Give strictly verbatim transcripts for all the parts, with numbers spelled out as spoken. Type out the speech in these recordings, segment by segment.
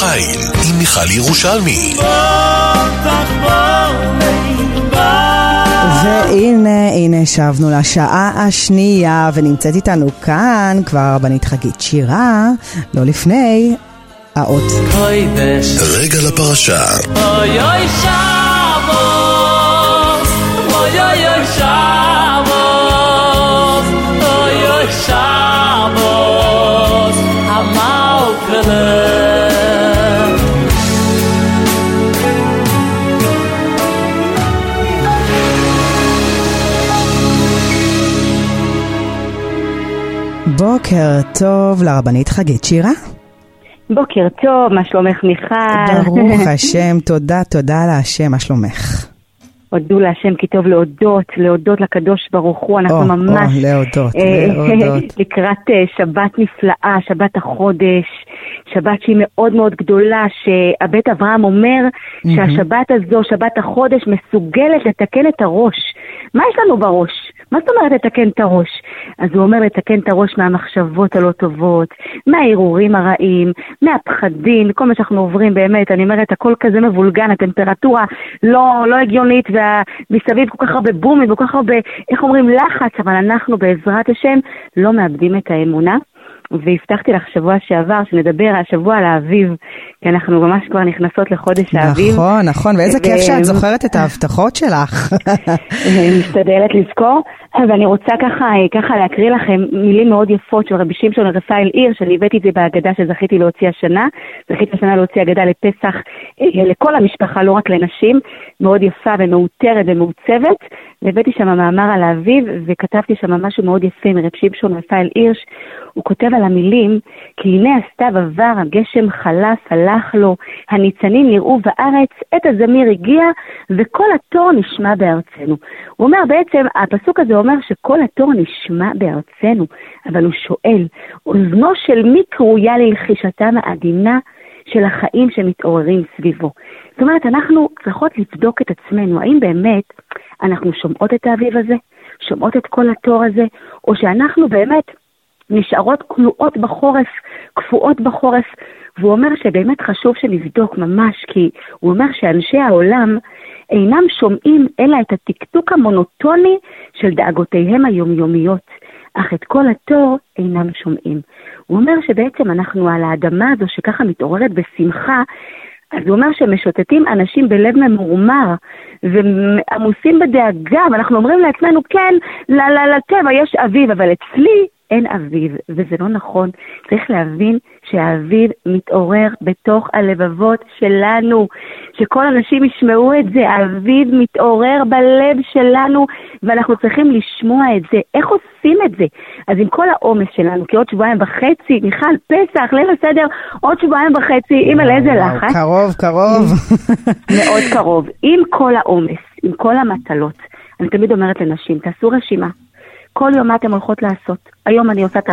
החיים עם מיכל ירושלמי. והנה, הנה שבנו לשעה השנייה, ונמצאת איתנו כאן כבר רבנית חגית שירה, לא לפני האות. רגע לפרשה. אוי אוי שבוס, אוי אוי אוי שבוס, אוי אוי שבוס, המאוקלה. בוקר טוב לרבנית חגית שירה. בוקר טוב, מה שלומך מיכל? ברוך השם, תודה, תודה להשם, מה שלומך? הודו להשם כי טוב להודות, להודות לקדוש ברוך הוא, אנחנו או, ממש או, להודות, להודות. לקראת שבת נפלאה, שבת החודש, שבת שהיא מאוד מאוד גדולה, שהבית אברהם אומר שהשבת הזו, שבת החודש, מסוגלת לתקן את הראש. מה יש לנו בראש? מה זאת אומרת לתקן את הראש? אז הוא אומר לתקן את הראש מהמחשבות הלא טובות, מהעירורים הרעים, מהפחדים, כל מה שאנחנו עוברים באמת, אני אומרת, הכל כזה מבולגן, הטמפרטורה לא, לא הגיונית, ומסביב כל כך הרבה בומים, וכל כך הרבה, איך אומרים, לחץ, אבל אנחנו בעזרת השם לא מאבדים את האמונה. והבטחתי לך שבוע שעבר שנדבר השבוע על האביב, כי אנחנו ממש כבר נכנסות לחודש האביב. נכון, נכון, ואיזה כיף שאת זוכרת את ההבטחות שלך. משתדלת לזכור, ואני רוצה ככה, ככה להקריא לכם מילים מאוד יפות של רבי שמשון רפאל עיר, שאני הבאתי את זה בהגדה שזכיתי להוציא השנה, זכיתי השנה להוציא הגדה לפסח לכל המשפחה, לא רק לנשים, מאוד יפה ומאותרת ומעוצבת, והבאתי שם מאמר על האביב, וכתבתי שם משהו מאוד יפה מרבי שמשון רפאל עיר, הוא כותב על המילים, כי הנה הסתיו עבר, הגשם חלף, הלך לו, הניצנים נראו בארץ, עת הזמיר הגיע, וכל התור נשמע בארצנו. הוא אומר בעצם, הפסוק הזה אומר שכל התור נשמע בארצנו, אבל הוא שואל, אוזנו של מי קרויה ללחישתם העדינה של החיים שמתעוררים סביבו? זאת אומרת, אנחנו צריכות לבדוק את עצמנו, האם באמת אנחנו שומעות את האביב הזה, שומעות את כל התור הזה, או שאנחנו באמת נשארות כלואות בחורף, קפואות בחורף, והוא אומר שבאמת חשוב שנבדוק ממש, כי הוא אומר שאנשי העולם אינם שומעים אלא את התקתוק המונוטוני של דאגותיהם היומיומיות, אך את כל התור אינם שומעים. הוא אומר שבעצם אנחנו על האדמה הזו שככה מתעוררת בשמחה, אז הוא אומר שמשוטטים אנשים בלב ממורמר, ועמוסים בדאגה, ואנחנו אומרים לעצמנו, כן, לטבע יש אביב, אבל אצלי אין אביב, וזה לא נכון. צריך להבין שהאביב מתעורר בתוך הלבבות שלנו, שכל אנשים ישמעו את זה, האביב מתעורר בלב שלנו, ואנחנו צריכים לשמוע את זה. איך עושים את זה? אז עם כל העומס שלנו, כי עוד שבועיים וחצי, מיכל, פסח, ליל הסדר, עוד שבועיים וחצי, עם על איזה לחץ? קרוב, קרוב. מאוד קרוב. עם כל העומס, עם כל המטלות, אני תמיד אומרת לנשים, תעשו רשימה. כל יום מה אתם הולכות לעשות? היום אני עושה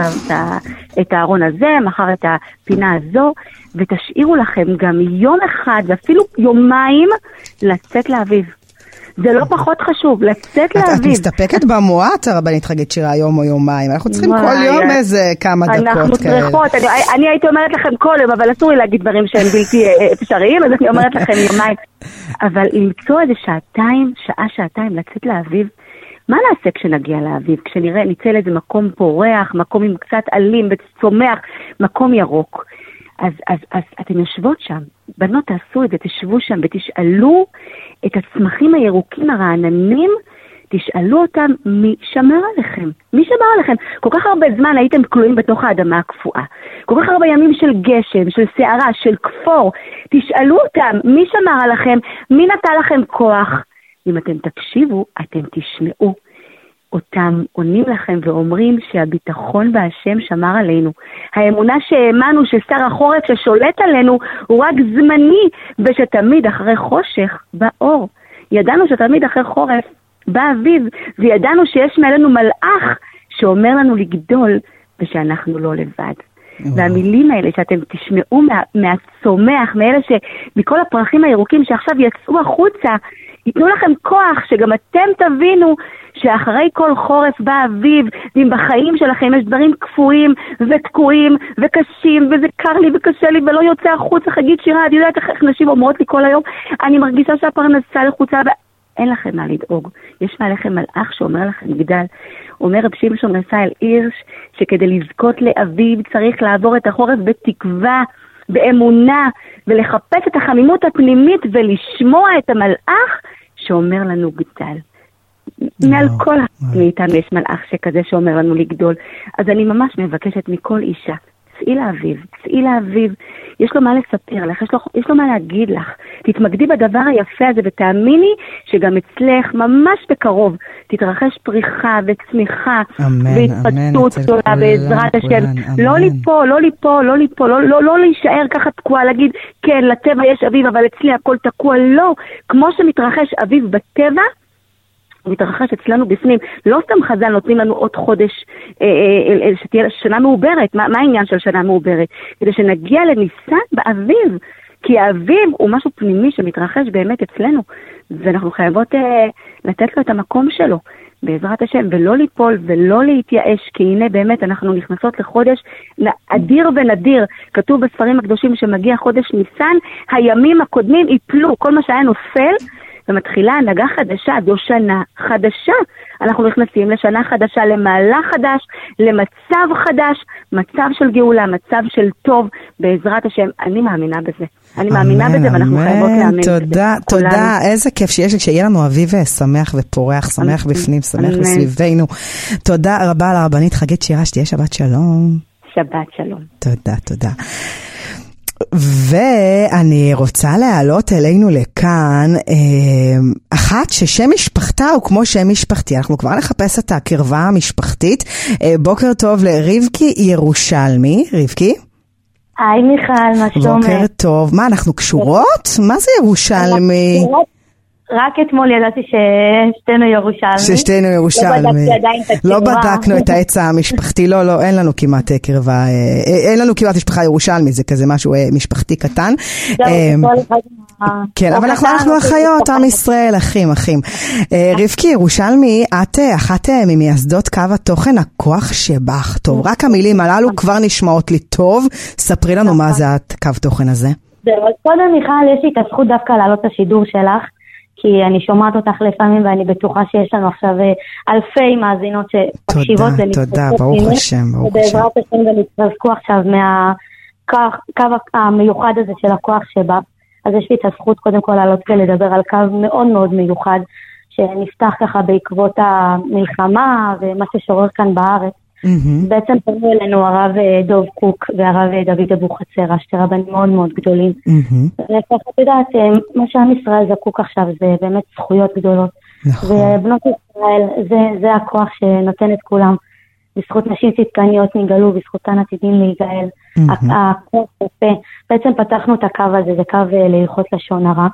את הארון הזה, מחר את הפינה הזו, ותשאירו לכם גם יום אחד, ואפילו יומיים, לצאת לאביב. זה לא פחות חשוב, לצאת לאביב. את מסתפקת במועט, הרבנית חגית שירה, יום או יומיים. אנחנו צריכים כל יום איזה כמה דקות כאלה. אנחנו צריכות, אני הייתי אומרת לכם כל יום, אבל אסור לי להגיד דברים שהם בלתי אפשריים, אז אני אומרת לכם יומיים. אבל למצוא איזה שעתיים, שעה, שעתיים, לצאת לאביב, מה נעשה כשנגיע לאביב? כשנראה, ניצא לאיזה מקום פורח, מקום עם קצת עלים וצומח, מקום ירוק. אז, אז, אז אתם יושבות שם, בנות תעשו את זה, תשבו שם ותשאלו את הצמחים הירוקים הרעננים, תשאלו אותם מי שמר עליכם? מי שמר עליכם? כל כך הרבה זמן הייתם כלואים בתוך האדמה הקפואה. כל כך הרבה ימים של גשם, של שערה, של כפור. תשאלו אותם מי שמר עליכם? מי נתן לכם כוח? אם אתם תקשיבו, אתם תשמעו. אותם עונים לכם ואומרים שהביטחון בהשם שמר עלינו. האמונה שהאמנו ששר החורף ששולט עלינו הוא רק זמני, ושתמיד אחרי חושך באור. ידענו שתמיד אחרי חורף באביב, וידענו שיש מעלינו מלאך שאומר לנו לגדול, ושאנחנו לא לבד. והמילים האלה שאתם תשמעו מה, מהצומח, מאלה שמכל הפרחים הירוקים שעכשיו יצאו החוצה, ייתנו לכם כוח שגם אתם תבינו שאחרי כל חורף בא אביב, ואם בחיים שלכם יש דברים קפואים ותקועים וקשים, וזה קר לי וקשה לי ולא יוצא החוצה, חגית שירה, את יודעת איך נשים אומרות לי כל היום, אני מרגישה שהפרנסה לחוצה, אין לכם מה לדאוג. יש מעליכם מלאך שאומר לכם גדל. אומר רב שמשון רפאל הירש, שכדי לזכות לאביב צריך לעבור את החורף בתקווה, באמונה, ולחפש את החמימות הפנימית ולשמוע את המלאך שאומר לנו גדל. מעל כל מאיתנו יש מלאך שכזה שאומר לנו לגדול. אז אני ממש מבקשת מכל אישה, צאי לאביב, צאי לאביב, יש לו מה לספר לך, יש לו, יש לו מה להגיד לך. תתמקדי בדבר היפה הזה ותאמיני שגם אצלך ממש בקרוב תתרחש פריחה וצמיחה והתפתחות גדולה בעזרת השם. לא ליפול, לא ליפול, לא ליפול, לא, לא, לא להישאר ככה תקוע, להגיד כן, לטבע יש אביב אבל אצלי הכל תקוע, לא. כמו שמתרחש אביב בטבע, הוא מתרחש אצלנו בפנים. לא סתם חז"ל נותנים לנו עוד חודש, אה, אה, אה, שתהיה שנה מעוברת. מה, מה העניין של שנה מעוברת? כדי שנגיע לניסן באביב. כי האביב הוא משהו פנימי שמתרחש באמת אצלנו. ואנחנו חייבות אה, לתת לו את המקום שלו, בעזרת השם, ולא ליפול ולא להתייאש, כי הנה באמת אנחנו נכנסות לחודש אדיר ונדיר. כתוב בספרים הקדושים שמגיע חודש ניסן, הימים הקודמים יפלו, כל מה שהיה נופל, ומתחילה הנהגה חדשה, זו שנה חדשה. אנחנו נכנסים לשנה חדשה, למעלה חדש, למצב חדש, מצב של גאולה, מצב של טוב, בעזרת השם. אני מאמינה בזה. אני מאמינה בזה, ואנחנו חייבות להאמין בזה. תודה, תודה. איזה כיף שיש, כשיהיה לנו אביב שמח ופורח, שמח בפנים, שמח בסביבנו. תודה רבה לרבנית חגית שירה, שתהיה שבת שלום. שבת שלום. תודה, תודה. ואני רוצה להעלות אלינו לכאן אה, אחת ששם משפחתה הוא כמו שם משפחתי. אנחנו כבר נחפש את הקרבה המשפחתית. אה, בוקר טוב לרבקי ירושלמי. רבקי? היי מיכל, מה שלומך? בוקר טוב. מה, אנחנו קשורות? מה זה ירושלמי? רק אתמול ידעתי ששתינו ירושלמי. ששתינו ירושלמי. לא בדקנו את העץ המשפחתי, לא, לא, אין לנו כמעט קרבה, אין לנו כמעט משפחה ירושלמי, זה כזה משהו משפחתי קטן. כן, אבל אנחנו אחיות, עם ישראל, אחים, אחים. רבקי ירושלמי, את אחת ממייסדות קו התוכן הכוח שבך. טוב, רק המילים הללו כבר נשמעות לי טוב. ספרי לנו מה זה הקו תוכן הזה. זהו, אז קודם מיכל, יש לי את הזכות דווקא להעלות את השידור שלך. כי אני שומעת אותך לפעמים, ואני בטוחה שיש לנו עכשיו אלפי מאזינות שתקשיבות. תודה, תודה, ברוך השם, ברוך השם. ובעזרת השם ונתרזקו עכשיו מהקו המיוחד הזה של הכוח שבא. אז יש לי את הזכות קודם כל לעלות ולדבר על קו מאוד מאוד מיוחד, שנפתח ככה בעקבות המלחמה ומה ששורר כאן בארץ. בעצם פנו אלינו הרב דוב קוק והרב דוד אבוחצירא, שתי רבנים מאוד מאוד גדולים. וככה את יודעת, מה שעם ישראל זקוק עכשיו זה באמת זכויות גדולות. ובנות ישראל זה הכוח שנותן את כולם. בזכות נשים צדקניות נגאלו, בזכותן עתידים להיגאל. הכוח יפה. בעצם פתחנו את הקו הזה, זה קו להלכות לשון הרע.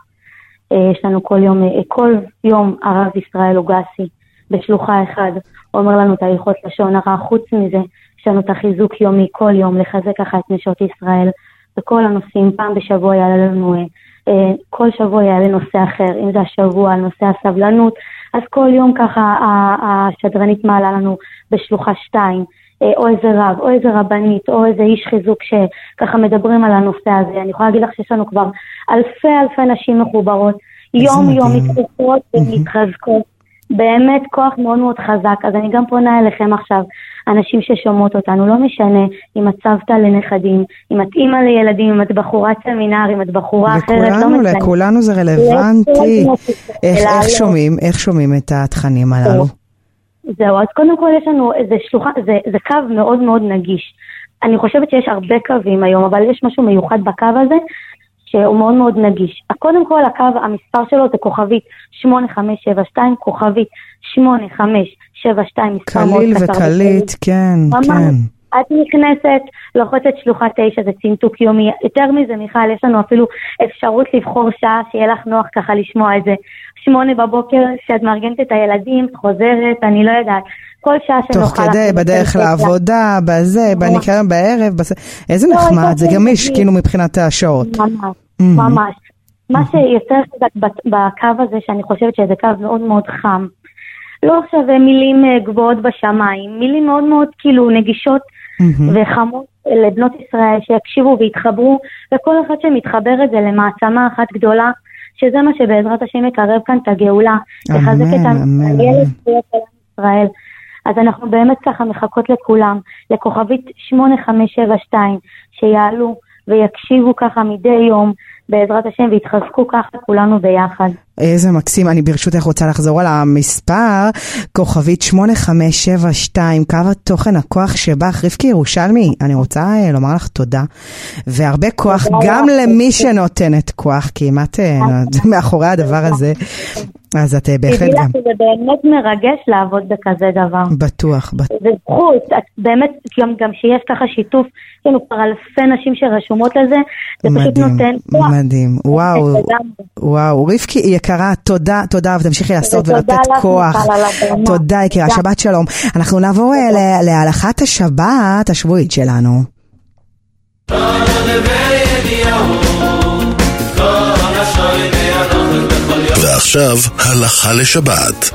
יש לנו כל יום, כל יום הרב ישראל אוגסי בשלוחה אחד. הוא אומר לנו את ההלכות לשון הרע. חוץ מזה, יש לנו את החיזוק יומי כל יום, לחזק ככה את נשות ישראל. בכל הנושאים, פעם בשבוע יעלה לנו, אה, כל שבוע יעלה נושא אחר, אם זה השבוע על נושא הסבלנות, אז כל יום ככה השדרנית מעלה לנו בשלוחה שתיים, אה, או איזה רב, או איזה רבנית, או איזה איש חיזוק שככה מדברים על הנושא הזה. אני יכולה להגיד לך שיש לנו כבר אלפי אלפי נשים מחוברות, יום יום מתחזקות ומתחזקות. באמת כוח מאוד מאוד חזק. אז אני גם פונה אליכם עכשיו, אנשים ששומעות אותנו, לא משנה אם את סבתא לנכדים, אם את אימא לילדים, אם את בחורת סמינר, אם את בחורה אחרת, לא משנה. לכולנו זה רלוונטי. איך, איך שומעים, איך שומעים את התכנים הללו? זהו, אז קודם כל יש לנו, זה, שלוחה, זה, זה קו מאוד מאוד נגיש. אני חושבת שיש הרבה קווים היום, אבל יש משהו מיוחד בקו הזה, שהוא מאוד מאוד נגיש. קודם כל, הקו, המספר שלו זה כוכבית שמונה חמש שבע שתיים, כוכבית שמונה חמש שבע שתיים, מספר מאוד קצר. קליל וקלית, כן, כן. את נכנסת, לוחצת שלוחה תשע, זה צינתוק יומי. יותר מזה, מיכל, יש לנו אפילו אפשרות לבחור שעה, שיהיה לך נוח ככה לשמוע את זה. שמונה בבוקר, שאת מארגנת את הילדים, חוזרת, אני לא יודעת. כל שעה שנוכל... תוך כדי, בדרך לעבודה, בזה, בניקיון בערב, איזה נחמד, זה גמיש, כאילו מבחינת השעות. ממש, ממש. מה שיותר בקו הזה, שאני חושבת שזה קו מאוד מאוד חם, לא עכשיו מילים גבוהות בשמיים, מילים מאוד מאוד כאילו נגישות mm-hmm. וחמות לבנות ישראל, שיקשיבו והתחברו, וכל אחד שמתחבר את זה למעצמה אחת גדולה, שזה מה שבעזרת השם יקרב כאן את הגאולה, לחזק את הילד ישראל. אז אנחנו באמת ככה מחכות לכולם, לכוכבית שמונה חמש שבע שתיים, שיעלו ויקשיבו ככה מדי יום, בעזרת השם, והתחזקו ככה כולנו ביחד. איזה מקסים, אני ברשותך רוצה לחזור על המספר, כוכבית שמונה חמש שבע שתיים, קו התוכן הכוח שבך, רבקי ירושלמי, אני רוצה לומר לך תודה, והרבה כוח גם למי שנותנת כוח, כי אם את מאחורי הדבר הזה, אז את בהחלט גם. זה באמת מרגש לעבוד בכזה דבר. בטוח, בטוח. זה זכות, באמת, גם שיש ככה שיתוף, יש לנו כבר אלפי נשים שרשומות לזה, זה פשוט נותן כוח. מדהים, וואו, וואו, רבקי יקרה, תודה, תודה, ותמשיכי לעשות ולתת כוח. תודה יקרה, שבת שלום. אנחנו נעבור להלכת השבת השבועית שלנו. ועכשיו הלכה לשבת.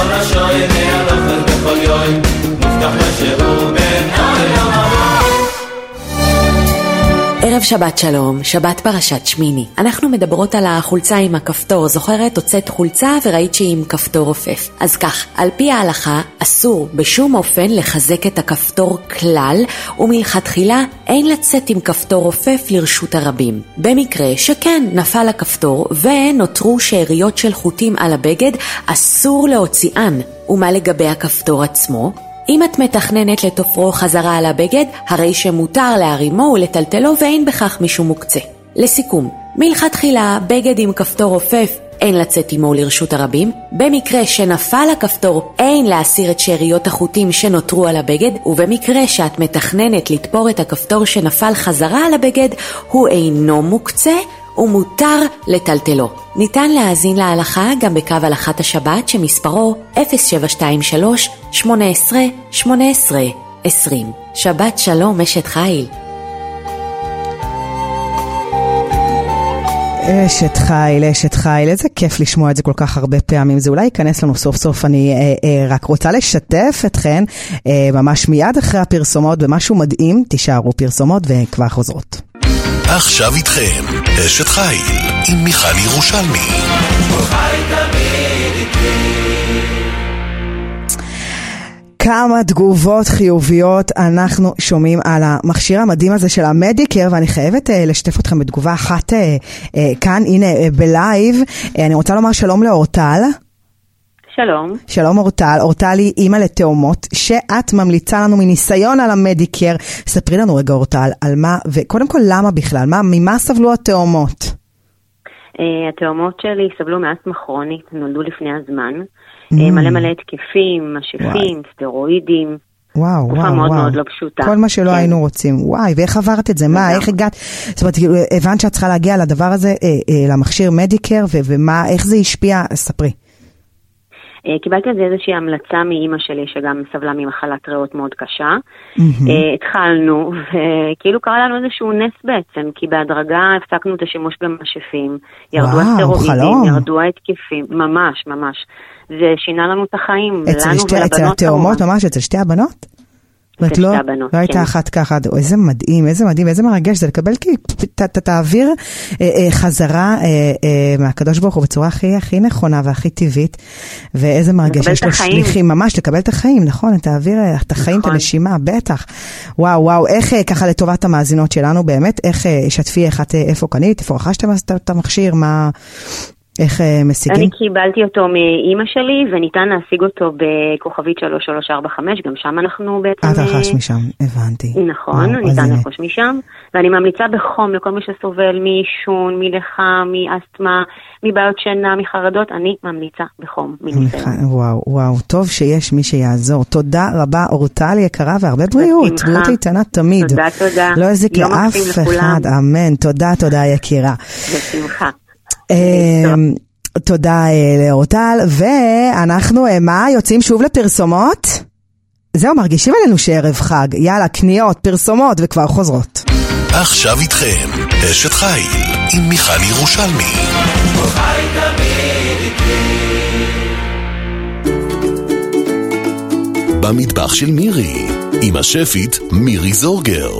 ערב שבת שלום, שבת פרשת שמיני. אנחנו מדברות על החולצה עם הכפתור. זוכרת? הוצאת חולצה וראית שהיא עם כפתור רופף. אז כך, על פי ההלכה, אסור בשום אופן לחזק את הכפתור כלל, ומלכתחילה אין לצאת עם כפתור רופף לרשות הרבים. במקרה שכן נפל הכפתור ונותרו שאריות של חוטים על הבגד, אסור להוציאן. ומה לגבי הכפתור עצמו? אם את מתכננת לתופרו חזרה על הבגד, הרי שמותר להרימו ולטלטלו ואין בכך משום מוקצה. לסיכום, מלכתחילה בגד עם כפתור רופף אין לצאת עמו לרשות הרבים, במקרה שנפל הכפתור אין להסיר את שאריות החוטים שנותרו על הבגד, ובמקרה שאת מתכננת לתפור את הכפתור שנפל חזרה על הבגד, הוא אינו מוקצה ומותר לטלטלו. ניתן להאזין להלכה גם בקו הלכת השבת שמספרו אפס שבע שתיים שלוש שמונה עשרה שמונה עשרה עשרים. שבת שלום אשת חיל. אשת חיל, אשת חיל, איזה כיף לשמוע את זה כל כך הרבה פעמים, זה אולי ייכנס לנו סוף סוף. אני אה, אה, רק רוצה לשתף אתכן אה, ממש מיד אחרי הפרסומות במשהו מדהים, תישארו פרסומות וכבר חוזרות. עכשיו איתכם, אשת חיל, עם מיכל ירושלמי. כמה תגובות חיוביות אנחנו שומעים על המכשיר המדהים הזה של המדיקר, ואני חייבת uh, לשתף אתכם בתגובה אחת uh, uh, כאן, הנה uh, בלייב. uh, אני רוצה לומר שלום לאורטל. שלום. שלום אורטל, אורטל היא אימא לתאומות, שאת ממליצה לנו מניסיון על המדיקר. ספרי לנו רגע אורטל, על מה, וקודם כל למה בכלל, מה, ממה סבלו התאומות? Uh, התאומות שלי סבלו מאסתמה כרונית, נולדו לפני הזמן. Mm. מלא מלא התקפים, משפים, סטרואידים. וואו, תקופה וואו, מאוד וואו. מאוד לא פשוטה. כל מה שלא כן. היינו רוצים. וואי, ואיך עברת את זה? מה, איך הגעת? זאת אומרת, הבנת שאת צריכה להגיע לדבר הזה, אה, אה, למכשיר מדיקר, ו- ומה, איך זה השפיע? ספרי. קיבלתי על זה איזושהי המלצה מאמא שלי שגם סבלה ממחלת ריאות מאוד קשה. Mm-hmm. התחלנו וכאילו קרה לנו איזשהו נס בעצם, כי בהדרגה הפסקנו את השימוש במשאפים, ירדו הסטרואידים, ירדו ההתקפים, ממש ממש. זה שינה לנו את החיים, אצל, לנו שתי, ולבנות. אצל התאומות ממש, אצל שתי הבנות? אצל לא, שתי הבנות, לא כן. הייתה אחת ככה, איזה מדהים, איזה מדהים, איזה מרגש זה לקבל, כי תעביר אה, אה, חזרה אה, אה, מהקדוש ברוך הוא בצורה הכי, הכי נכונה והכי טבעית, ואיזה מרגש, יש לו שליחים, ממש לקבל את החיים, נכון, תעביר את החיים, נכון. את הנשימה, בטח. וואו, וואו, איך אה, ככה לטובת המאזינות שלנו, באמת, איך אה, שתפי, איך את, איפה קנית, איפה רכשתם את המכשיר, מה... איך משיגים? אני קיבלתי אותו מאמא שלי, וניתן להשיג אותו בכוכבית שלוש שלוש ארבע חמש, גם שם אנחנו בעצם... את רכש משם, הבנתי. נכון, וואו, ניתן לרכוש משם, ואני ממליצה בחום לכל מי שסובל מעישון, מלחם, מאסתמה, מבעיות שינה, מחרדות, אני ממליצה בחום. וואו, וואו, טוב שיש מי שיעזור. תודה רבה אורטל יקרה, והרבה בריאות, בריאות איתנה תמיד. תודה, תודה. לא יזיק לאף אחד, אמן, תודה, תודה יקירה. בשמחה. תודה לאורטל, ואנחנו מה יוצאים שוב לפרסומות? זהו, מרגישים עלינו שערב חג, יאללה, קניות, פרסומות וכבר חוזרות. עכשיו איתכם אשת חיל עם מיכל ירושלמי. במטבח של מירי, עם השפית מירי זורגר.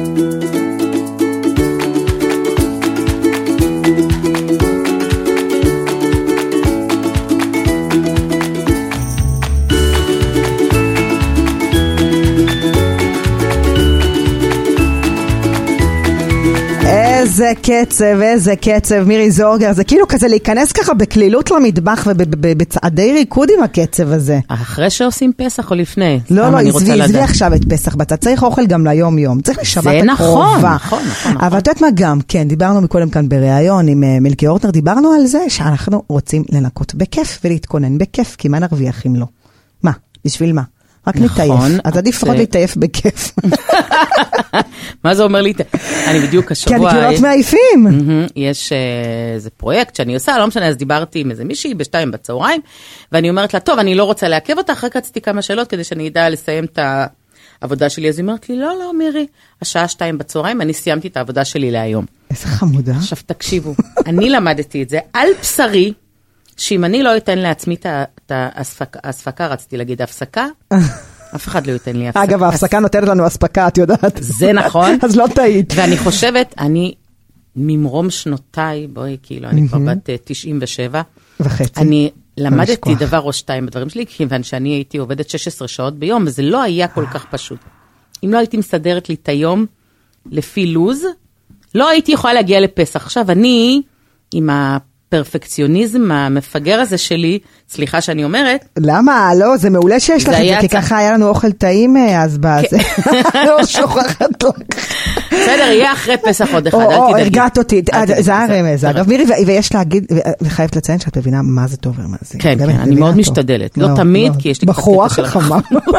איזה קצב, איזה קצב, מירי זורגר, זה כאילו כזה להיכנס ככה בכלילות למטבח ובצעדי ריקוד עם הקצב הזה. אחרי שעושים פסח או לפני? לא, לא, עזבי עכשיו את פסח בצד, צריך אוכל גם ליום יום, צריך לשבת הקרובה. זה נכון, נכון, נכון. אבל את יודעת מה גם, כן, דיברנו מקודם כאן בריאיון עם מילקי אורטנר, דיברנו על זה שאנחנו רוצים לנקות בכיף ולהתכונן בכיף, כי מה נרוויח אם לא? מה? בשביל מה? רק נתעייף, אז עדיף רק להתעייף בכיף. מה זה אומר לי? אני בדיוק השבוע... כי הניקיונות מעייפים. יש איזה פרויקט שאני עושה, לא משנה, אז דיברתי עם איזה מישהי בשתיים בצהריים, ואני אומרת לה, טוב, אני לא רוצה לעכב אותה, אחרי רציתי כמה שאלות כדי שאני אדע לסיים את העבודה שלי, אז היא אומרת לי, לא, לא, מירי, השעה שתיים בצהריים, אני סיימתי את העבודה שלי להיום. איזה חמודה. עכשיו תקשיבו, אני למדתי את זה על בשרי, שאם אני לא אתן לעצמי את ההספקה, רציתי להגיד ההפסקה, אף אחד לא ייתן לי הפסקה. אגב, ההפסקה נותנת לנו הספקה, את יודעת. זה נכון. אז לא טעית. ואני חושבת, אני ממרום שנותיי, בואי, כאילו, אני כבר בת תשעים ושבע. וחצי. אני למדתי דבר או שתיים בדברים שלי, כיוון שאני הייתי עובדת שש עשרה שעות ביום, וזה לא היה כל כך פשוט. אם לא הייתי מסדרת לי את היום לפי לוז, לא הייתי יכולה להגיע לפסח. עכשיו, אני, עם ה... פרפקציוניזם המפגר הזה שלי, סליחה שאני אומרת. למה? לא, זה מעולה שיש לך את זה, כי ככה היה לנו אוכל טעים אז בזה. לא שוכחת לך. בסדר, יהיה אחרי פסח עוד אחד, אל תדאגי. או, הרגעת אותי, זה הרמז. אגב, מירי, ויש להגיד, וחייבת לציין שאת מבינה מה זה טוב ומה זה. כן, כן, אני מאוד משתדלת. לא תמיד, כי יש לי... בחורה חכמה.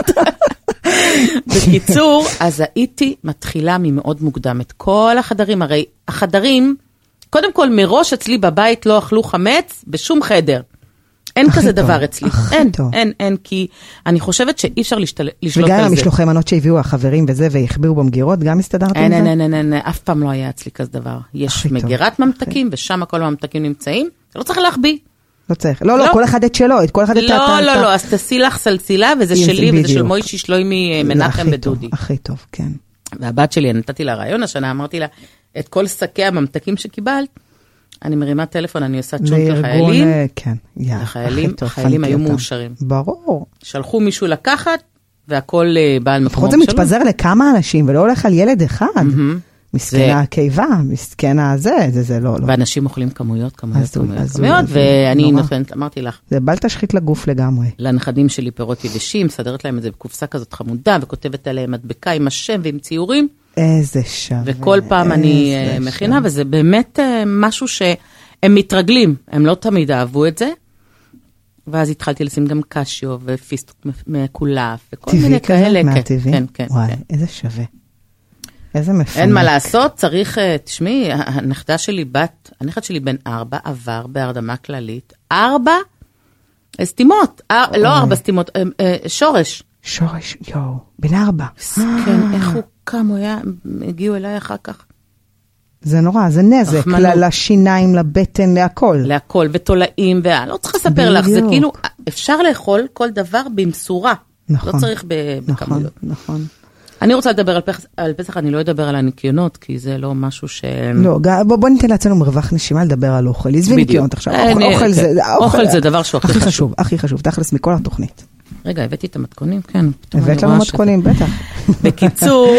בקיצור, אז הייתי מתחילה ממאוד מוקדם את כל החדרים, הרי החדרים, קודם כל, מראש אצלי בבית לא אכלו חמץ בשום חדר. אין כזה דבר אצלי. אין, אין, אין, כי אני חושבת שאי אפשר לשלוט על זה. וגם המשלוחי מנות שהביאו החברים וזה, והחביאו במגירות, גם הסתדרתי עם זה? אין, אין, אין, אין, אף פעם לא היה אצלי כזה דבר. יש מגירת ממתקים, ושם כל הממתקים נמצאים. אתה לא צריך להחביא. לא צריך. לא, לא, כל אחד את שלו, את כל אחד את... לא, לא, לא, אז תעשי לך סלסילה, וזה שלי, וזה של מוישי שלוימי מנחם ודודי. הכי טוב, כן. והבת שלי, נתתי לה רעיון השנה, אמרתי לה, את כל שקי הממתקים שקיבלת, אני מרימה טלפון, אני עושה צ'ונט לחיילים. כן, יא. החיילים, החיילים היו מאושרים. ברור. שלחו מישהו לקחת, והכל בעל מקומות שלו. לפחות זה מתפזר לכמה אנשים, ולא הולך על ילד אחד. מסכנה הקיבה, מסכנה הזה, זה זה לא, לא. ואנשים אוכלים כמויות, כמויות, כמויות, כמויות, ואני נותנת, אמרתי לך. זה בל תשחית לגוף לגמרי. לנכדים שלי פירות יבשים, סדרת להם את זה בקופסה כזאת חמודה, וכותבת עליהם מדבקה עם השם ועם ציורים. איזה שווה. וכל פעם אני מכינה, וזה באמת משהו שהם מתרגלים, הם לא תמיד אהבו את זה, ואז התחלתי לשים גם קשיו ופיסטוק מקולף, וכל מיני כאלה. טבעי כזה, מהטבעי? כן, כן. וואי, איזה שווה. איזה מפנק. אין מה לעשות, צריך, תשמעי, הנכדה שלי בת, הנכד שלי בן ארבע, עבר בהרדמה כללית, ארבע סתימות, לא ארבע סתימות, שורש. שורש, יואו, בן ארבע. כן, איך הוא קם, הוא היה, הגיעו אליי אחר כך. זה נורא, זה נזק, לשיניים, לבטן, להכל. להכל, ותולעים, לא צריך לספר לך, זה כאילו, אפשר לאכול כל דבר במשורה. נכון. לא צריך בכמויות. נכון, נכון. אני רוצה לדבר על פסח, על פסח, אני לא אדבר על הניקיונות, כי זה לא משהו ש... לא, בוא, בוא ניתן לעצמנו מרווח נשימה לדבר על אוכל. עזבי ניקיונות עכשיו. אוכל זה, אוכל זה דבר שהוא הכי חשוב. הכי חשוב, תכלס מכל התוכנית. רגע, הבאתי את המתכונים, כן. הבאת לנו מתכונים, בטח. בקיצור,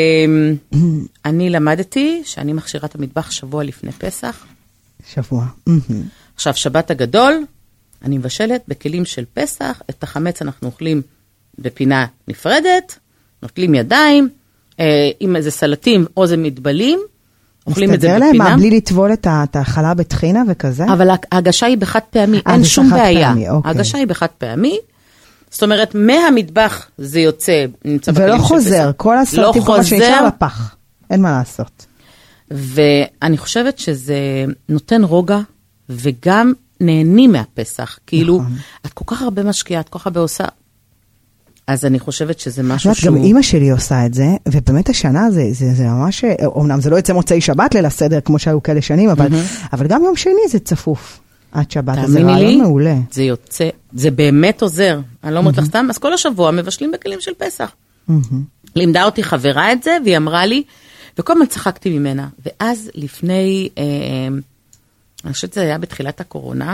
אני למדתי שאני מכשירה את המטבח שבוע לפני פסח. שבוע. עכשיו, שבת הגדול, אני מבשלת בכלים של פסח, את החמץ אנחנו אוכלים בפינה נפרדת, נוטלים ידיים, עם איזה סלטים או זה מתבלים, אוכלים את זה בפינה. מסתדר להם, מה, בלי לטבול את ההאכלה בטחינה וכזה? אבל ההגשה היא בחד פעמי, אין שום בעיה. ההגשה היא בחד פעמי, זאת אומרת, מהמטבח זה יוצא, נמצא בכלים של פסח. ולא חוזר, כל הסלטים, כל מה שנשאר לפח. אין מה לעשות. ואני חושבת שזה נותן רוגע, וגם נהנים מהפסח. כאילו, את כל כך הרבה משקיעה, את כל כך הרבה עושה, אז אני חושבת שזה משהו שהוא... גם אמא שלי עושה את זה, ובאמת השנה זה, זה, זה ממש, אומנם זה לא יוצא מוצאי שבת ליל הסדר, כמו שהיו כאלה שנים, אבל, אבל גם יום שני זה צפוף. עד שבת, זה רעיון מעולה. זה יוצא, זה באמת עוזר. אני לא אומרת לך סתם, אז כל השבוע מבשלים בכלים של פסח. לימדה אותי חברה את זה, והיא אמרה לי, וכל הזמן צחקתי ממנה. ואז לפני, אני חושבת שזה היה בתחילת הקורונה,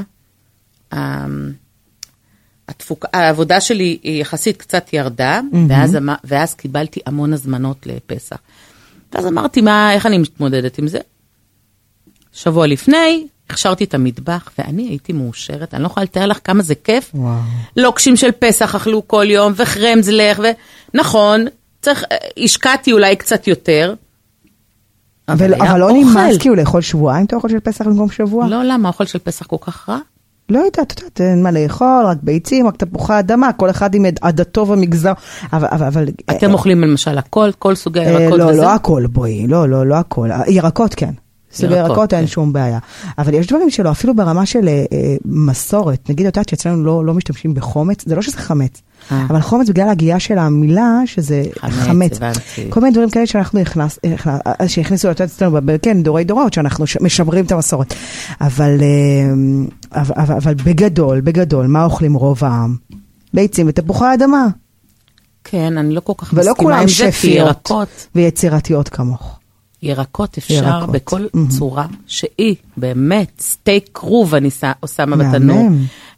העבודה שלי היא יחסית קצת ירדה, ואז קיבלתי המון הזמנות לפסח. ואז אמרתי, איך אני מתמודדת עם זה? שבוע לפני, הכשרתי את המטבח, ואני הייתי מאושרת, אני לא יכולה לתאר לך כמה זה כיף. וואו. לוקשים של פסח אכלו כל יום, וחרמזלך, ונכון, צריך, השקעתי אולי קצת יותר. אבל, אבל לא נמאס כאילו לאכול שבועיים, אתה אוכל של פסח במקום שבוע? לא, למה? אוכל של פסח כל כך רע? לא יודעת, אתה יודעת, אין מה לאכול, רק ביצים, רק תפוחי אדמה, כל אחד עם עדתו ומגזר. אבל, אבל, אתם אוכלים למשל הכל, כל סוגי ירקות לא, וזה? לא הכל, בואי, לא, לא, לא הכל. ירקות כן. סוגי ירקות אין שום בעיה. אבל יש דברים שלו, אפילו ברמה של מסורת. נגיד, יודעת שאצלנו לא משתמשים בחומץ, זה לא שזה חמץ, אבל חומץ בגלל הגיעה של המילה, שזה חמץ. כל מיני דברים כאלה שאנחנו שהכניסו לתת אצלנו, כן, דורי דורות, שאנחנו משמרים את המסורת. אבל אבל בגדול, בגדול, מה אוכלים רוב העם? ביצים ותפוחי אדמה. כן, אני לא כל כך מסכימה עם זה, כי ירקות. ויצירתיות כמוך. ירקות אפשר ירקות. בכל mm-hmm. צורה שהיא, באמת, סטייק כרוב אני עושה בתנור.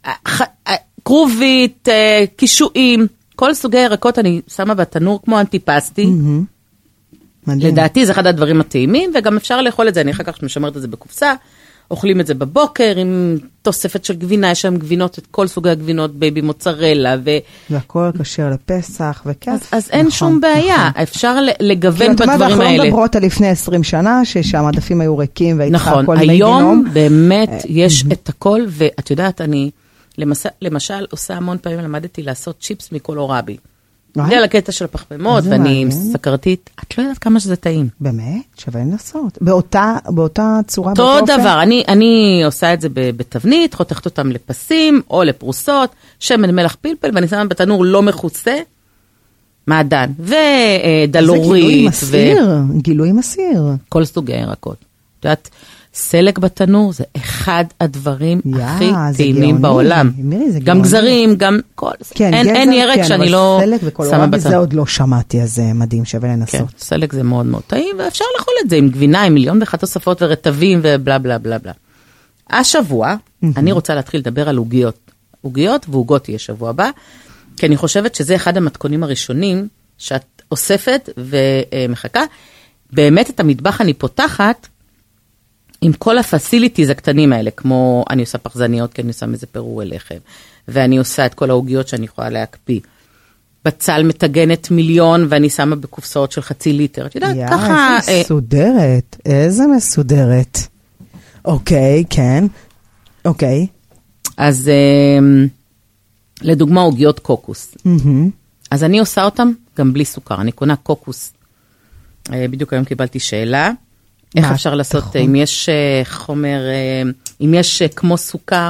כרובית, קישואים, כל סוגי ירקות אני שמה בתנור כמו אנטיפסטי. Mm-hmm. לדעתי זה אחד הדברים הטעימים, וגם אפשר לאכול את זה, אני אחר כך משמרת את זה בקופסה, אוכלים את זה בבוקר עם תוספת של גבינה, יש שם גבינות, את כל סוגי הגבינות, בייבי מוצרלה. ו... והכל קשר לפסח וכיף. אז, אז אין נכון, שום בעיה, נכון. אפשר לגוון בדברים האלה. אנחנו לא מדברות על לפני עשרים שנה, שהמדפים היו ריקים, והייתה נכון, הכל מי גינום. נכון, היום באמת יש את הכל, ואת יודעת, אני למשל, למשל עושה המון פעמים, למדתי לעשות צ'יפס מקולורבי. זה על הקטע של הפחמימות, ואני סקרתית, את לא יודעת כמה שזה טעים. באמת? שווה לנסות. באותה, באותה צורה? אותו דבר, אני, אני עושה את זה בתבנית, חותכת אותם לפסים, או לפרוסות, שמן מלח פלפל, ואני שמה בתנור לא מכוסה, מעדן, ודלורית. זה גילוי מסיר, גילוי מסיר. כל סוגי הירקות. את יודעת, סלק בתנור זה אחד הדברים yeah, הכי טעימים בעולם. מירי, גם גאוני. גזרים, גם כל... כן, אין, גזר, אין ירק כן, שאני לא שמה בתנור. זה עוד לא שמעתי, אז זה מדהים, שווה לנסות. כן, סלק זה מאוד מאוד טעים, ואפשר לאכול את זה עם גבינה, עם מיליון ואחת תוספות ורטבים ובלה בלה בלה בלה. השבוע, mm-hmm. אני רוצה להתחיל לדבר על עוגיות. עוגיות ועוגות יהיה שבוע הבא, כי אני חושבת שזה אחד המתכונים הראשונים שאת אוספת ומחכה. באמת את המטבח אני פותחת, עם כל הפסיליטיז הקטנים האלה, כמו אני עושה פחזניות, כי אני עושה מזה פירורי לחם, ואני עושה את כל העוגיות שאני יכולה להקפיא. בצל מטגנת מיליון, ואני שמה בקופסאות של חצי ליטר. את יודעת, יא, ככה... איזה מסודרת, אה... איזה מסודרת. אוקיי, כן. אוקיי. אז אה, לדוגמה, עוגיות קוקוס. Mm-hmm. אז אני עושה אותם גם בלי סוכר. אני קונה קוקוס. אה, בדיוק היום קיבלתי שאלה. איך אפשר לעשות, אם יש חומר, אם יש כמו סוכר,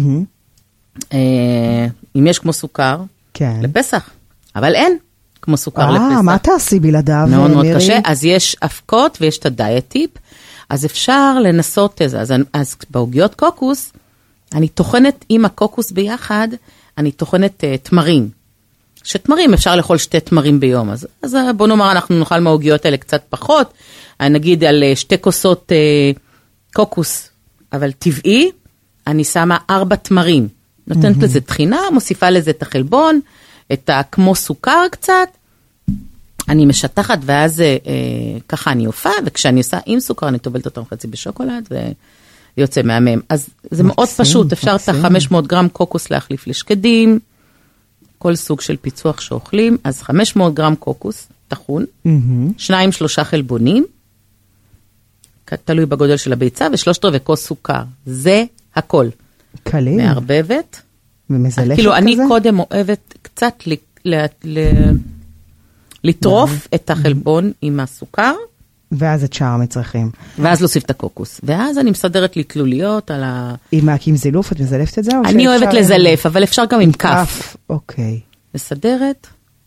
אם יש כמו סוכר, לפסח, אבל אין כמו סוכר לפסח. מה תעשי בלעדיו, מאוד מאוד קשה, אז יש אבקות ויש את הדיאטיפ, אז אפשר לנסות את זה, אז בעוגיות קוקוס, אני תוכנת עם הקוקוס ביחד, אני תוכנת תמרים, שתמרים אפשר לאכול שתי תמרים ביום, אז, אז בוא נאמר, אנחנו נאכל מהעוגיות האלה קצת פחות, נגיד על שתי כוסות אה, קוקוס, אבל טבעי, אני שמה ארבע תמרים, נותנת mm-hmm. לזה תחינה, מוסיפה לזה את החלבון, את כמו סוכר קצת, אני משטחת, ואז אה, ככה אני אופה, וכשאני עושה עם סוכר, אני טובלת אותם חצי בשוקולד, ויוצא מהמם. אז זה מקסים, מאוד פשוט, אפשר מקסים. את ה-חמש מאות גרם קוקוס להחליף לשקדים, כל סוג של פיצוח שאוכלים, אז חמש מאות גרם קוקוס, טחון, mm-hmm. שניים, שלושה חלבונים, תלוי בגודל של הביצה, ושלושת רבעי כוס סוכר. זה הכל. קליל. מערבבת. ומזלשת כאילו, כזה? אני קודם אוהבת קצת ל, ל, ל, לטרוף את החלבון עם הסוכר. ואז את שאר המצרכים. ואז להוסיף את הקוקוס. ואז אני מסדרת לי תלוליות על ה... עם עם זילוף, את מזלפת את זה? אני אוהבת לזלף, אבל אפשר גם עם כף. אוקיי. מסדרת,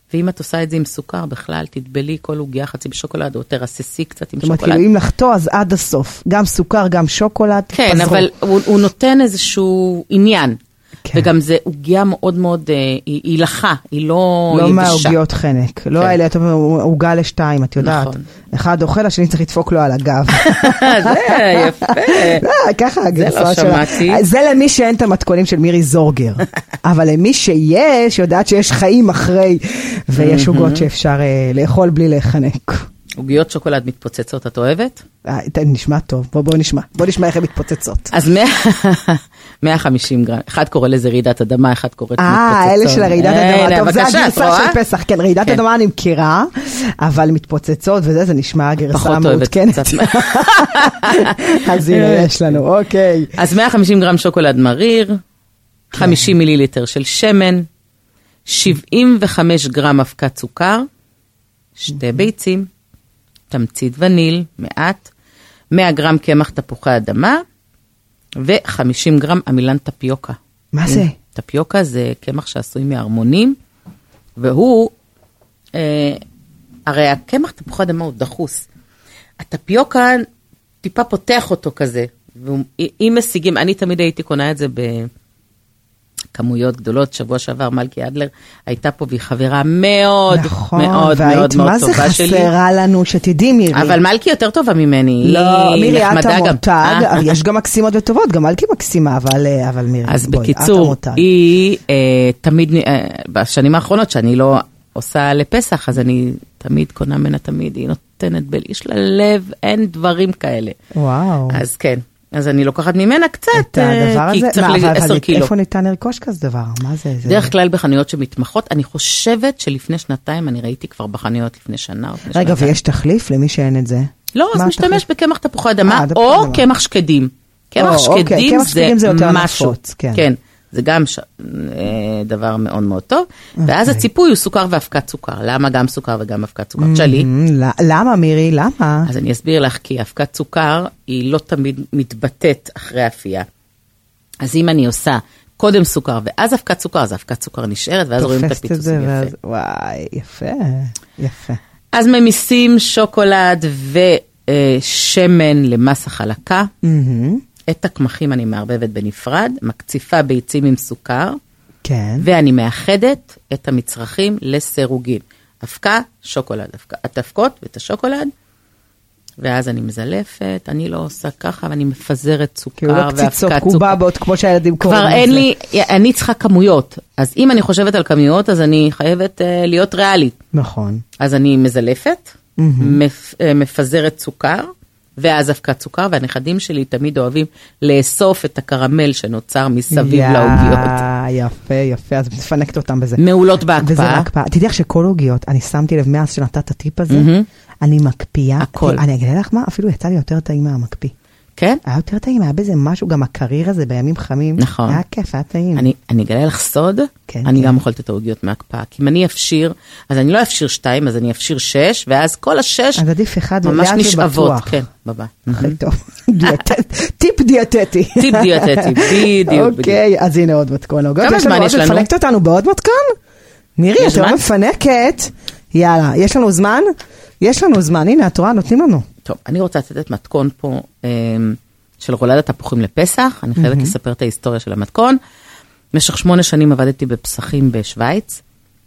ואם את עושה את זה עם סוכר, בכלל תטבלי כל עוגיה חצי בשוקולד, או תרססי קצת עם זאת אומרת, שוקולד. כאילו, אם לחתוא, אז עד הסוף. גם סוכר, גם שוקולד, כן, תפזרו. אבל הוא, הוא נותן איזשהו עניין. כן. וגם זה עוגיה מאוד מאוד, היא, היא לחה, היא לא לא יבשה. מהעוגיות חנק. לא האלה, אתה אומר, עוגה לשתיים, את יודעת. נכון. אחד אוכל, השני צריך לדפוק לו על הגב. זה יפה. לא, ככה הגרסה שלה. לא שמעתי. זה למי שאין את המתכונים של מירי זורגר. אבל למי שיש, יודעת שיש חיים אחרי, ויש עוגות שאפשר לאכול בלי להיחנק. עוגיות שוקולד מתפוצצות, את אוהבת? נשמע טוב, בוא, בוא נשמע. בוא נשמע איך הן מתפוצצות. אז מאה וחמישים גרם, אחד קורא לזה רעידת אדמה, אחד קורא מתפוצצות. אה, אלה של הרעידת אדמה. טוב, זה בבקשה, הגרסה של פסח. כן, רעידת אדמה אני מכירה, אבל מתפוצצות וזה, זה נשמע הגרסה המעודכנת. אז הנה, יש לנו, אוקיי. אז מאה וחמישים גרם שוקולד מריר, חמישים מיליליטר של שמן, שבעים וחמישה גרם אבקת סוכר, שתי ביצים, תמצית וניל, מעט, מאה גרם קמח תפוחי אדמה, ו-חמישים גרם עמילן טפיוקה. מה זה? טפיוקה זה קמח שעשוי מהרמונים, והוא, אה, הרי הקמח תפוחי אדמה הוא דחוס. הטפיוקה טיפה פותח אותו כזה, ואם משיגים, אני תמיד הייתי קונה את זה ב... כמויות גדולות, שבוע שעבר מלכי אדלר הייתה פה, והיא חברה מאוד, נכון, מאוד, והיית, מאוד, מאוד מה טובה זה שלי. חסרה לנו, שתדעי מירי. אבל מלכי יותר טובה ממני. לא, מירי, את נחמדה גם. המותג, יש גם מקסימות וטובות, גם מלכי מקסימה, אבל, אבל מירי, אז בואי, את בקיצור, המותג. היא אה, תמיד, אה, בשנים האחרונות שאני לא עושה לפסח, אז אני תמיד קונה מנה תמיד, היא נותנת בל, יש לה לב, אין דברים כאלה. וואו. אז כן. אז אני לוקחת ממנה קצת, את הדבר כי הזה, צריך לי עשר קילו. איפה ניתן לרכוש כזה דבר? מה זה? דרך כלל בחנויות שמתמחות, אני חושבת שלפני שנתיים, אני ראיתי כבר בחנויות לפני שנה או לפני שנתיים. רגע, ויש תחליף למי שאין את זה? לא, אז משתמש בקמח תפוחי אדמה, או קמח שקדים. קמח שקדים זה משהו. כן, זה גם דבר מאוד מאוד טוב. ואז הציפוי הוא סוכר ואבקת סוכר. למה גם סוכר וגם אבקת סוכר? תשאלי. למה מירי? למה? אז אני אסביר לך, כי אבקת סוכר היא לא תמיד מתבטאת אחרי אפייה. אז אם אני עושה קודם סוכר ואז אבקת סוכר, אז אבקת סוכר נשארת, ואז רואים את הפיצוצים יפה. וואי, יפה, יפה. אז ממיסים שוקולד ושמן למסה חלקה. את הקמחים אני מערבבת בנפרד, מקציפה ביצים עם סוכר, כן. ואני מאחדת את המצרכים לסירוגין. אבקה, שוקולד, אבקה, את האבקות ואת השוקולד, ואז אני מזלפת, אני לא עושה ככה, ואני מפזרת סוכר ואבקת סוכר. כאילו לא קציצות קובבות, כמו שהילדים קוראים לזה. כבר אין לי, אני צריכה כמויות, אז אם אני חושבת על כמויות, אז אני חייבת uh, להיות ריאלית. נכון. אז אני מזלפת, mm-hmm. מפ, uh, מפזרת סוכר, ואז אבקת סוכר, והנכדים שלי תמיד אוהבים לאסוף את הקרמל שנוצר מסביב לעוגיות. יפה, יפה, אז מפנקת אותם בזה. מעולות בהקפאה. וזה בהקפאה. תדעי לך שכל עוגיות, אני שמתי לב מאז שנתת את הטיפ הזה, אני מקפיאה. הכל. אני אגלה לך מה, אפילו יצא לי יותר טעים מהמקפיא. כן? היה יותר טעים, היה בזה משהו, גם הקריר הזה בימים חמים. נכון. היה כיף, היה טעים. אני, אני אגלה לך סוד, כן, אני כן. גם אוכלת את העוגיות מהקפאה. כי אם אני אפשיר, אז אני לא אפשיר שתיים, אז אני אפשיר שש, ואז כל השש אז עדיף אחד ממש לאט נשאבות. ובטוח. כן, בבא. הכי טוב. טיפ דיאטטי. טיפ דיאטטי, בדיוק. אוקיי, אז הנה עוד מתכון. כמה זמן יש לנו? מפנקת אותנו בעוד מתכון? מירי, אתה לא מפנקת? יאללה, יש לנו זמן? יש לנו זמן, הנה, את רואה, נותנים לנו. טוב, אני רוצה לתת מתכון פה של רולדת תפוחים לפסח, אני חייבת לספר את ההיסטוריה של המתכון. במשך שמונה שנים עבדתי בפסחים בשוויץ,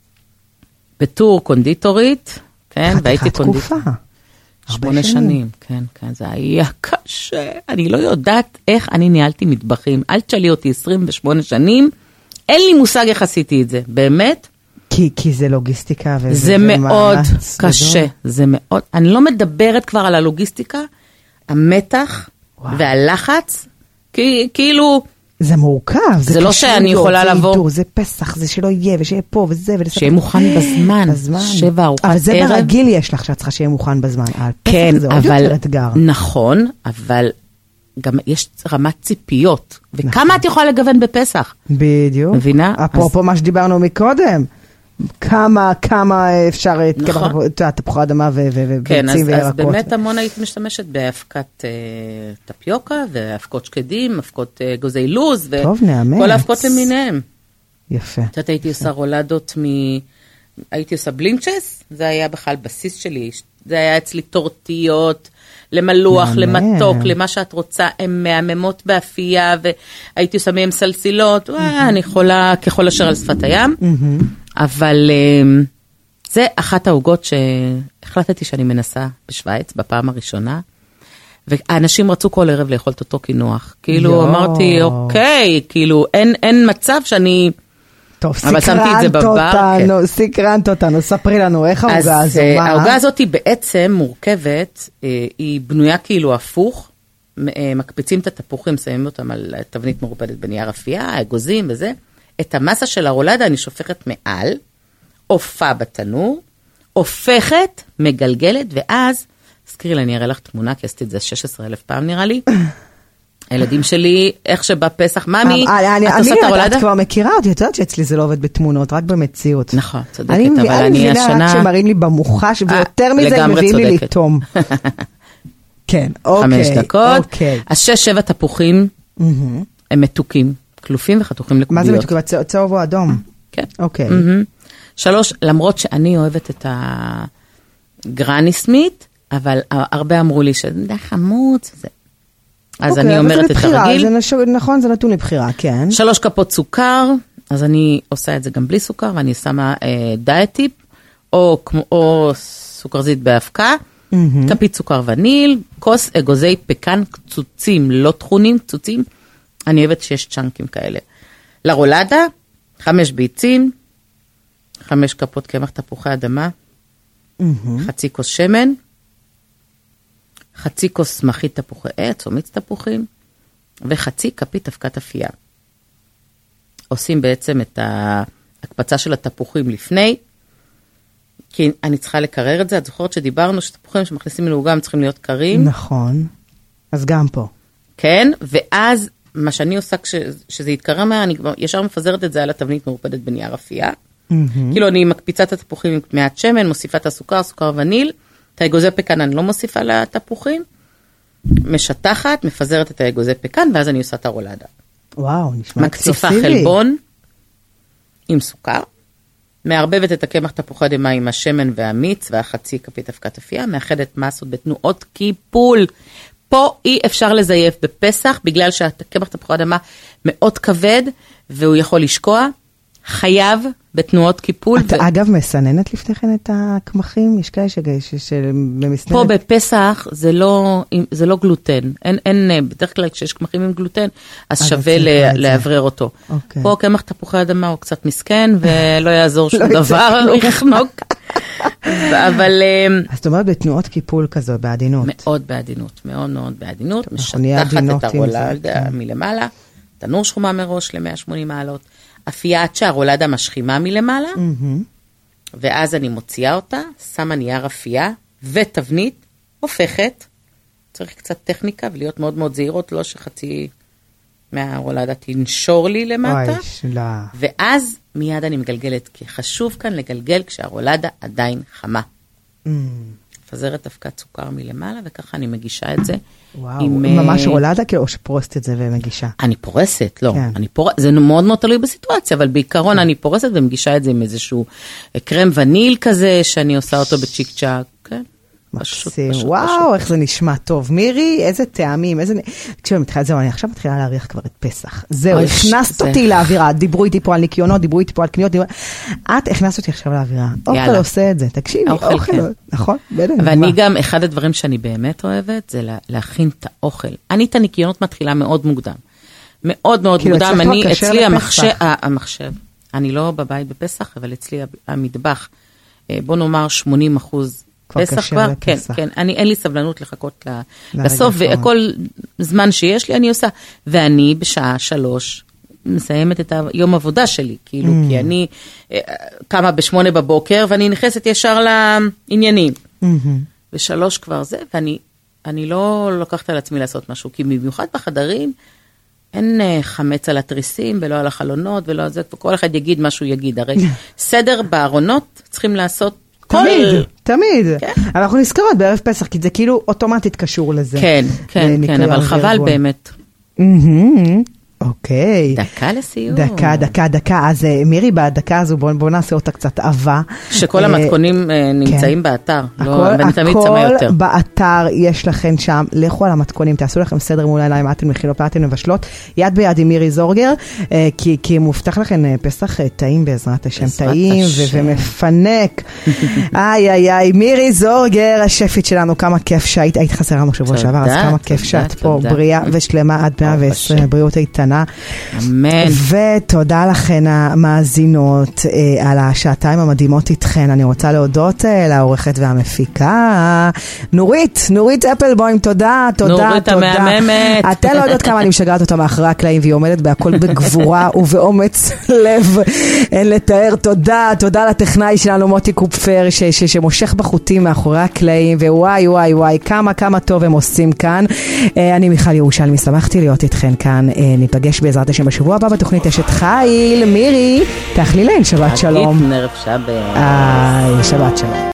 בטור קונדיטורית, כן, והייתי קונדיטורית. תקופה. שמונה שנים, כן, כן, זה היה קשה. אני לא יודעת איך אני ניהלתי מטבחים. אל תשאלי אותי עשרים ושמונה שנים, אין לי מושג איך עשיתי את זה, באמת. כי, כי זה לוגיסטיקה וזה... זה מאוד קשה, זה מאוד, אני לא מדברת כבר על הלוגיסטיקה, המתח והלחץ, כי, כאילו... זה מורכב, זה, זה לא שאני יכולה זה לבוא... אידור, זה פסח, זה שלא יהיה, ושיהיה פה וזה, ולספר... שיהיה מוכן בזמן, בזמן. שבע ארוחת ערב. אבל זה ברגיל יש לך שאת צריכה שיהיה מוכן בזמן. כן, זה עוד אבל... יותר אתגר. נכון, אבל גם יש רמת ציפיות, וכמה נכון. את יכולה לגוון בפסח? בדיוק. מבינה? אפרופו אז... מה שדיברנו מקודם. כמה, כמה אפשר, נכון. תפוחי אדמה וביצים כן, אז, וירקות. אז באמת המון היית משתמשת באבקת אה, טפיוקה, ואבקות שקדים, אבקות אה, גוזי לוז, טוב, נאמץ. וכל האבקות למיניהם. יפה. קצת הייתי עושה רולדות הייתי עושה בלינצ'ס, זה היה בכלל בסיס שלי, זה היה אצלי טורטיות, למלוח, למתוק, למה שאת רוצה, הן מהממות באפייה, והייתי עושה מהם סלסילות, אני חולה ככל אשר על שפת הים, אבל זה אחת ההוגות שהחלטתי שאני מנסה בשוויץ, בפעם הראשונה, והאנשים רצו כל ערב לאכול את אותו קינוח, כאילו אמרתי, אוקיי, כאילו אין מצב שאני... טוב, סקרנת אותנו, סקרנת אותנו, ספרי לנו, איך ההוגה הזו? ההוגה הזאת היא בעצם מורכבת, היא בנויה כאילו הפוך, מקפיצים את התפוחים, שמים אותם על תבנית מרופדת בנייר אפייה, אגוזים וזה, את המסה של הרולדה אני שופכת מעל, עופה בתנור, הופכת, מגלגלת, ואז, זכירי לה, אני אראה לך תמונה, כי עשיתי את זה שש עשרה אלף פעם נראה לי, הילדים שלי, איך שבא פסח, ממי, את עושה את הרולדה? את כבר מכירה אותי, את יודעת שאצלי זה לא עובד בתמונות, רק במציאות. נכון, צודקת, אבל אני השנה... אני מבינה רק שמראים לי במוחש, ויותר מזה הם מביאים לי לתום. כן, אוקיי. חמש דקות. אז שש, שבע תפוחים, הם מתוקים, כלופים וחתוכים לקוביות. מה זה מתוקים? צהוב או אדום? כן. אוקיי. שלוש, למרות שאני אוהבת את הגרני סמית, אבל הרבה אמרו לי שזה חמוץ, זה... אז אני אומרת את הרגיל. נכון, זה נתון לבחירה, כן. שלוש כפות סוכר, אז אני עושה את זה גם בלי סוכר, ואני שמה דיאטיפ, או סוכרזית באבקה, כפית סוכר וניל, כוס אגוזי פקן קצוצים, לא תכונים, קצוצים, אני אוהבת שיש צ'אנקים כאלה. לרולדה, חמש ביצים, חמש כפות קמח תפוחי אדמה, חצי כוס שמן, חצי כוס מחית תפוחי עץ או מיץ תפוחים, וחצי כפית אבקת אפייה. עושים בעצם את ההקפצה של התפוחים לפני, כי אני צריכה לקרר את זה, את זוכרת שדיברנו שתפוחים שמכניסים לעוגה צריכים להיות קרים. נכון, אז גם פה. כן, ואז מה שאני עושה כש, שזה יתקרר מה, אני ישר מפזרת את זה על התבנית מרופדת בנייר אפייה. Mm-hmm. כאילו אני מקפיצה את התפוחים עם מעט שמן, מוסיפה את הסוכר, סוכר וניל, את האגוזי פקן אני לא מוסיפה לתפוחים, משטחת, מפזרת את האגוזי פקן, ואז אני עושה את הרולדה. וואו, נשמע מקציפה חלבון עם סוכר, מערבבת את הקמח תפוחי אדמה עם השמן והמיץ, והחצי כפית אבקת אפייה, מאחדת מסות בתנועות קיפול. פה אי אפשר לזייף בפסח, בגלל שהקמח תפוחי אדמה מאוד כבד, והוא יכול לשקוע, חייב בתנועות קיפול. אתה ו... אגב מסננת לפני כן את הקמחים? יש כאלה שבמסננת? פה בפסח זה לא, זה לא גלוטן. אין, אין, בדרך כלל כשיש קמחים עם גלוטן, אז שווה להברר אותו. אוקיי. פה קמח תפוחי אדמה הוא קצת מסכן, ולא יעזור שום דבר לחנוק. אבל... אז זאת אומרת בתנועות קיפול כזו, בעדינות. מאוד בעדינות, מאוד מאוד בעדינות. משטחת את הרולדה מלמעלה, תנור שחומה מראש ל-מאה ושמונים מעלות. אפייה עד שהרולדה משחימה מלמעלה, ואז אני מוציאה אותה, שמה נייר אפייה ותבנית, הופכת, צריך קצת טכניקה ולהיות מאוד מאוד זהירות, לא שחצי מהרולדה תנשור לי למטה, ואז מיד אני מגלגלת, כי חשוב כאן לגלגל כשהרולדה עדיין חמה. מפזרת אבקת סוכר מלמעלה, וככה אני מגישה את זה. וואו, עם, ממש רולדה או שפורסת את זה ומגישה? אני פורסת, לא. כן. אני פור... זה מאוד מאוד תלוי בסיטואציה, אבל בעיקרון אני פורסת ומגישה את זה עם איזשהו קרם וניל כזה, שאני עושה אותו בצ'יק צ'אק, כן? מקסים, וואו, פשוט. איך זה נשמע טוב. מירי, איזה טעמים, איזה... תקשיבי, מתחילה, זהו, אני עכשיו מתחילה להריח כבר את פסח. זהו, הכנסת אותי לאווירה. דיברו איתי פה על ניקיונות, דיברו איתי פה על קניות. את הכנסת אותי עכשיו לאווירה. אוכל עושה את זה, תקשיבי, אוכל. נכון? ואני גם, אחד הדברים שאני באמת אוהבת, זה להכין את האוכל. אני את הניקיונות מתחילה מאוד מוקדם. מאוד מאוד מוקדם. אני, אצלי המחשב, אני לא בבית בפסח, אבל אצלי המטבח, בוא נאמר שמונים אחוז פסח כבר, כן, כן, אני, אין לי סבלנות לחכות לסוף, וכל זמן שיש לי אני עושה, ואני בשעה שלוש מסיימת את היום עבודה שלי, כאילו, כי אני קמה בשמונה בבוקר, ואני נכנסת ישר לעניינים, ושלוש כבר זה, ואני אני לא לוקחת על עצמי לעשות משהו, כי במיוחד בחדרים, אין חמץ על התריסים, ולא על החלונות, ולא על זה, וכל אחד יגיד מה שהוא יגיד, הרי סדר בארונות צריכים לעשות תמיד, תמיד. אנחנו נזכרות בערב פסח, כי זה כאילו אוטומטית קשור לזה. כן, כן, כן, אבל חבל באמת. אוקיי. דקה לסיום. דקה, דקה, דקה. אז מירי, בדקה הזו בואו נעשה אותה קצת אהבה. שכל המתכונים נמצאים באתר. ואני תמיד צמא יותר. הכל באתר יש לכם שם, לכו על המתכונים, תעשו לכם סדר מול העיניים, מה אתם מכינות, מה אתם מבשלות. יד ביד עם מירי זורגר, כי מובטח לכם פסח טעים בעזרת השם, טעים ומפנק. איי איי איי, מירי זורגר, השפית שלנו, כמה כיף שהיית, היית חסרה לנו שבוע שעבר, אז כמה כיף שאת פה, בריאה ושלמה עד מאה ועשרים, בריאות איתנה. אמן. ותודה לכן המאזינות על השעתיים המדהימות איתכן. אני רוצה להודות לעורכת והמפיקה, נורית, נורית אפלבוים, תודה, תודה, נורית תודה. המהממת. אתן לא יודעות כמה אני משגרת אותה מאחורי הקלעים, והיא עומדת בהכל בגבורה ובאומץ לב, אין לתאר. תודה, תודה לטכנאי שלנו מוטי קופפר, ש- ש- שמושך בחוטים מאחורי הקלעים, ווואי וואי וואי, כמה כמה טוב הם עושים כאן. אני מיכל ירושלמי, שמחתי להיות איתכן כאן. ניפגש בעזרת השם בשבוע הבא בתוכנית אשת חיל. מירי, תאכלי להן שבת שלום. עתיד נרב שבת. איי, שבת שלום.